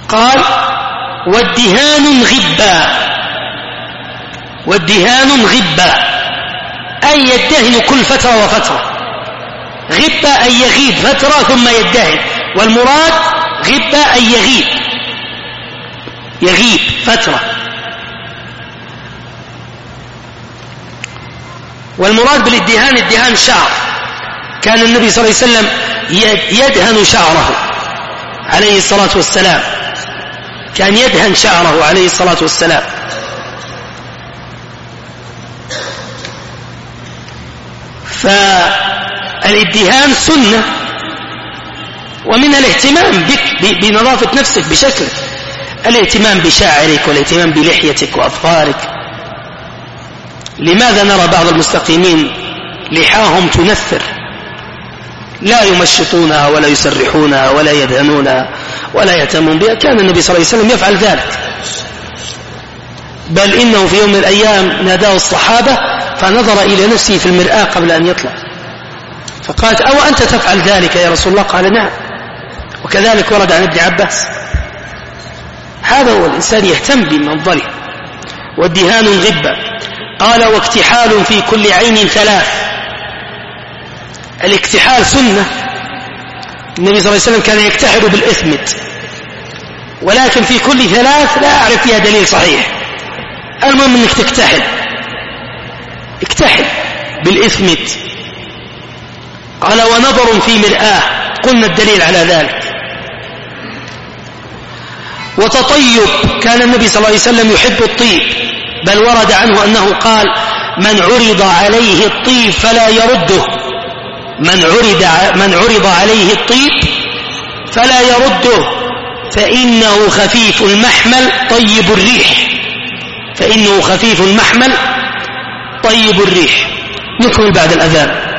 قال والدهان غبا أي يدهن كل فترة وفترة، غبا أي يغيب فترة ثم يدهن، والمراد غبا أي يغيب فترة. والمراد بالادهان ادهان شعر، كان النبي صلى الله عليه وسلم يدهن شعره عليه الصلاة والسلام، كان يدهن شعره عليه الصلاة والسلام. فالادهان سنة، ومن الاهتمام بك بنظافة نفسك بشكلك، الاهتمام بشعرك والاهتمام بلحيتك وأظفارك. لماذا نرى بعض المستقيمين لحاهم تنثر، لا يمشطونها ولا يسرحونها ولا يدهنونها ولا يهتمون بها؟ كان النبي صلى الله عليه وسلم يفعل ذلك، بل إنه في يوم من الأيام ناداه الصحابة فنظر إلى نفسه في المرآة قبل أن يطلع، فقالت أو أنت تفعل ذلك يا رسول الله؟ قال نعم. وكذلك ورد عن ابن عباس. هذا هو الإنسان يهتم بمنظره. والدهان غبة. قال واكتحال في كل عين 3. الاكتحال سنة، النبي صلى الله عليه وسلم كان يكتحل بالإثمد، ولكن في كل 3 لا أعرف فيها دليل صحيح. المهم أنك اكتحل بالإثمد. قال ونظر في مرآة، قلنا الدليل على ذلك. وتطيب، كان النبي صلى الله عليه وسلم يحب الطيب، بل ورد عنه أنه قال من عرض عليه الطيب فلا يرده، من عرض عليه الطيب فلا يرده، فإنه خفيف المحمل طيب الريح، فإنه خفيف المحمل طيب الريح. نكمل بعد الأذان.